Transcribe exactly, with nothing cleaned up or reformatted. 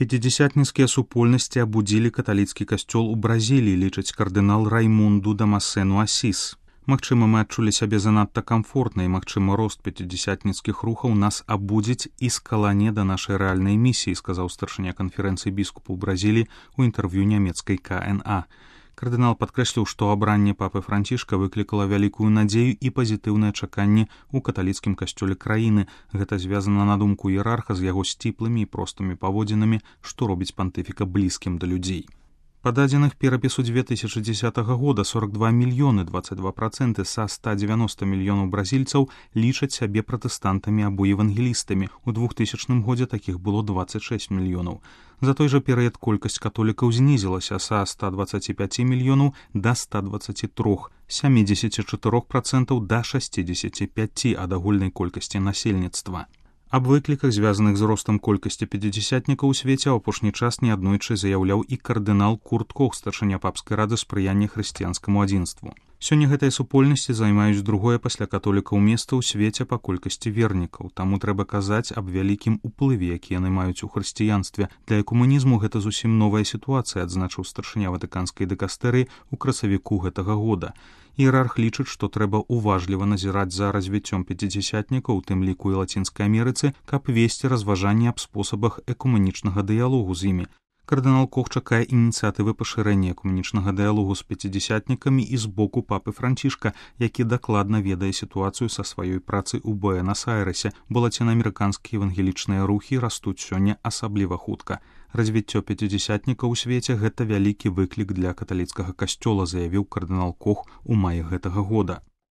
Пятидесятніцкія супольнасці абудзілі каталіцкі касцёл у Бразіліі, лічыць кардынал Раймунду Дамасену Асіс. Магчыма, мы адчулі сябе занадта камфортна, і, магчыма, рост пятидесятніцкіх рухаў нас абудзіць і скалане да нашай рэальнай місіі, сказаў старшыня канферэнцыі біскупаў Бразіліі ў інтэрв'ю нямецкай ка эн а. Кардынал падкрэсліў, што абранне папы Францішка выклікала вялікую надзею і пазітыўнае чаканне ў каталіцкім касцёле краіны. Гэта звязана, на думку іерарха, з яго сціплымі і простымі паводзінамі, што робіць пантыфіка блізкім да людзей. Па дадзеных перапісу две тысячи дзесятага года сорок два мільёны двадцать два проценты са ста девяноста мільёнаў бразільцаў лічаць сябе пратэстантамі або евангелістамі. У двухтысячным годзе такіх было двадцать шесть мільёнаў. За той жа перыяд колькасць католікаў знізілася са ста двадцати пяти мільёнаў да ста двадцати трох, сямідзесяти чатырох процентаў да шестидесяти пяти ад агульнай колькасці насельніцтва. Аб выкліках, звязаных з ростам колькасці пятидесятнікаў у свеце, у апошні час неаднойчы заяўляў і кардынал Курт Кох, старшыня папскай рады спрыяння хрысціянскаму адзінству. Сёння гэтыя супольнасці займаюць другое пасля католікаў месца ў свеце па колькасці вернікаў, таму трэба казаць аб вялікім уплыве, які яны маюць у хрысціянстве. Для экуманізму гэта зусім новая сітуацыя, адзначыў старшыня ватыканскай дыкастэрыі ў красавіку гэтага года. Іерарх лічыць, што трэба уважліва назіраць за развіццём пятидесятнікаў, у тым ліку і Лацінскай Амерыцы, каб весці разважанні аб спосабах экуманічнага дыялогу з імі. Кардынал Кох чакае ініцыятывы пашырэння экуманічнага дыялогу з пятидесятнікамі і з боку папы Францішка, які дакладна ведае сітуацыю са сваёй працы ў Буэнас-Айрэсе, бо лацінаамерыканскія евангелічныя рухі растуць сёння асабліва хутка. Развіццё пятидесятнікаў у свеце – гэта вялікі выклік для каталіцкага касцёла, заявіў кардынал Кох у маі гэтага года.